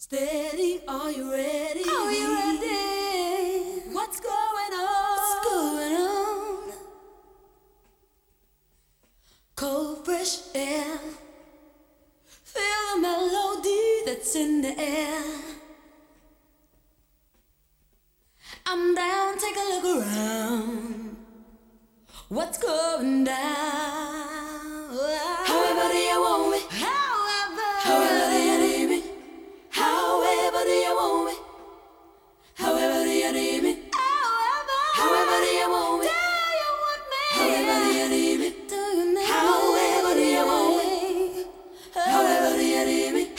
Steady, are you ready? Are you ready? What's going on? What's going on? Cold, fresh air. Feel the melody that's in the air. I'm down, take a look around. What's going down? However do you want me? However do you need me? However do you want me? However do you need me? However do you want me? However do you need me? However do you want me? However do you need me?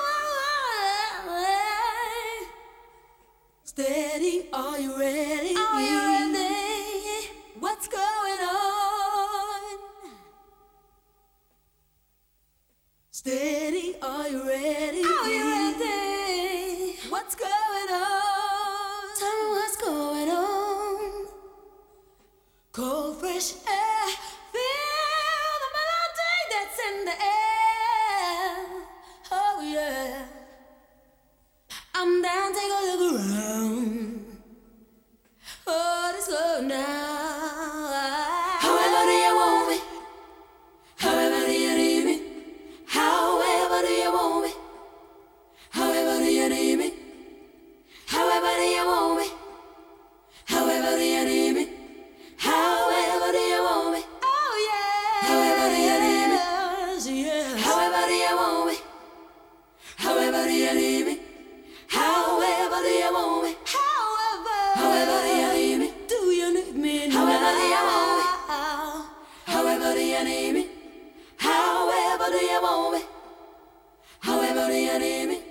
Steady, are you ready? Are you ready? What's going on? Steady, are you ready? Are you ready? What's going on? Tell me what's going on. Cold, fresh air. Feel the melody that's in the air. Oh yeah. I'm down, take a look around. What is going down? However do you want me? However do you need me? However do you want me? However do you need me? However do you want me? However do you need me? However do you want me? Oh yeah. However do you need me? Yes. However do you want me? However do you need me? However do you want me? However do you need me? Do you need me now? However do you want me? However do you need me? However do you want me? However do you need me?